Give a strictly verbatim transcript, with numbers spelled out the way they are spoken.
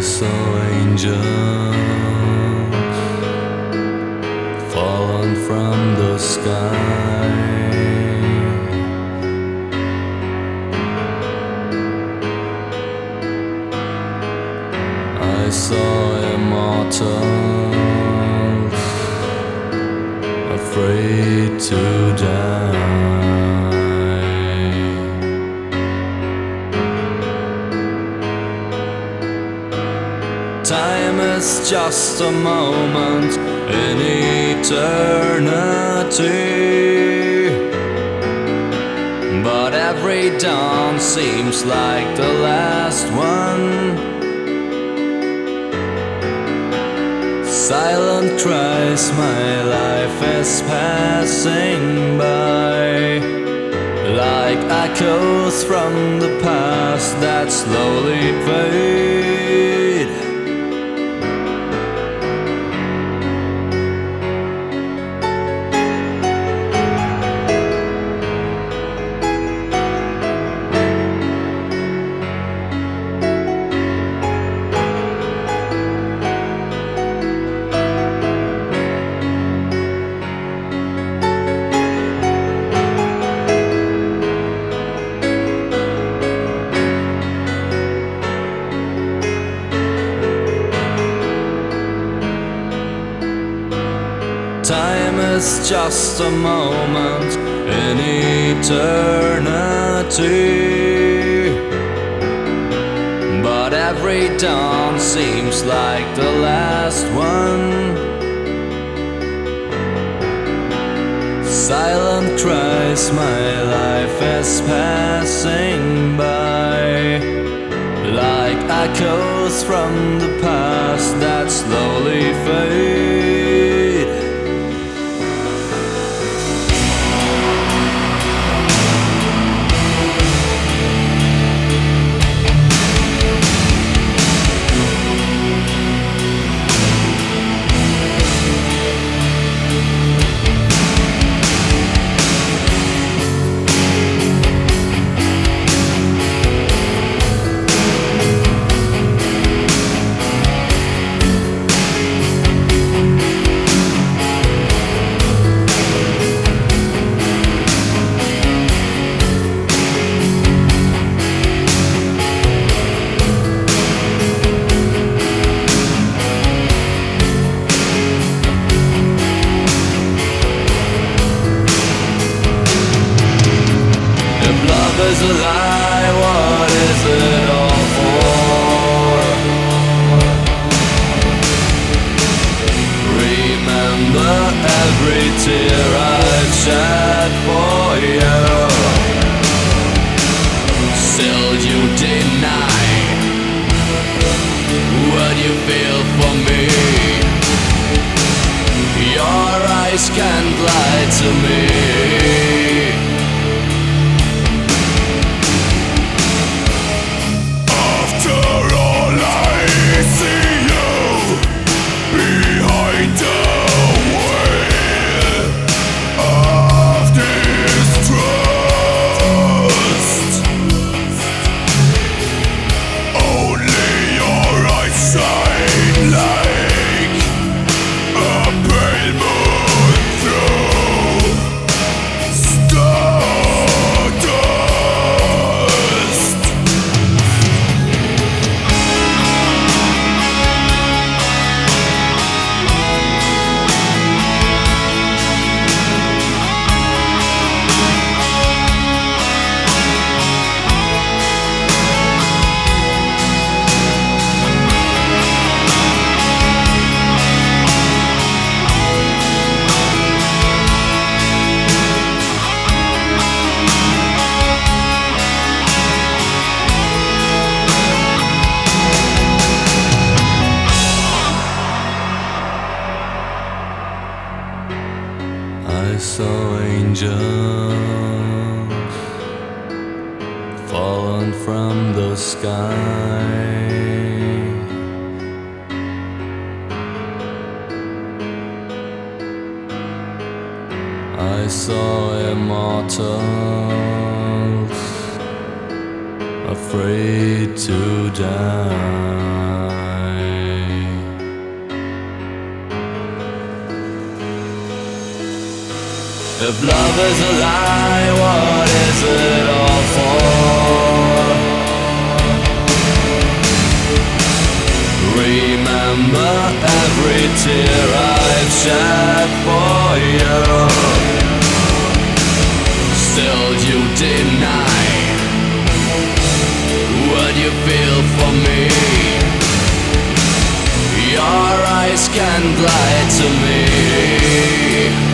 saw angels fallen from the sky. I saw immortals afraid to die. Time is just a moment in eternity, but every dawn seems like the last one. Silent cries, my life is passing by, like echoes from the past that slowly fade. Time is just a moment in eternity, but every dawn seems like the last one. Silent cries, my life is passing by, like echoes from the past that slowly fade. Is a lie, what is it all for? Remember every tear I've shed for you. Still you deny what you feel for me. Your eyes can't lie to me. I saw angels fallen from the sky. I saw immortals afraid to die. If love is a lie, what is it all for? Remember every tear I've shed for you. Still you deny what you feel for me. Your eyes can't lie to me.